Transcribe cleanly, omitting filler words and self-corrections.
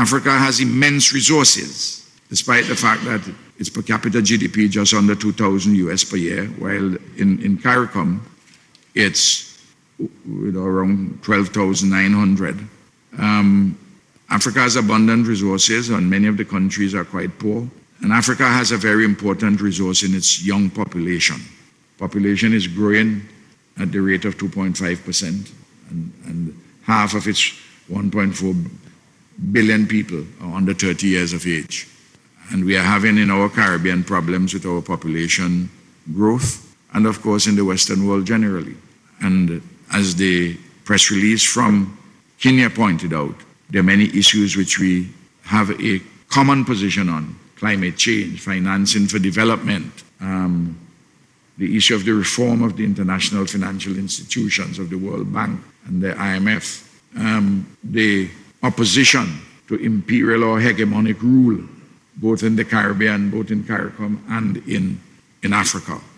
Africa has immense resources, despite the fact that its per capita GDP just under 2,000 US per year, while in CARICOM, it's around 12,900. Africa has abundant resources, and many of the countries are quite poor. And Africa has a very important resource in its young population. Population is growing at the rate of 2.5%, and half of its 1.4 billion people are under 30 years of age. And we are having in our Caribbean problems with our population growth, and of course in the Western world generally. And as the press release from Kenya pointed out, there are many issues which we have a common position on: climate change, financing for development, the issue of the reform of the international financial institutions of the World Bank and the IMF, the opposition to imperial or hegemonic rule, both in the Caribbean, both in CARICOM and in Africa.